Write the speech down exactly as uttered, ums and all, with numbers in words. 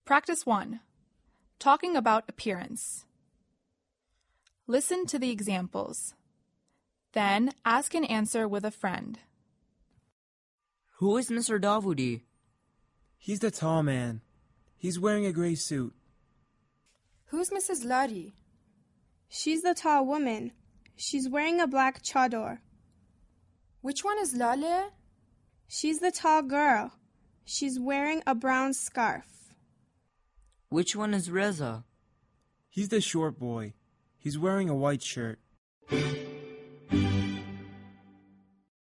Practice one. Talking about appearance. Listen to the examples. Then ask and answer with a friend. Who is Mister Davudi? He's the tall man. He's wearing a gray suit. Who's Missus Lari? She's the tall woman. She's wearing a black chador. Which one is Lale? She's the tall girl. She's wearing a brown scarf. Which one is Reza? He's the short boy. He's wearing a white shirt.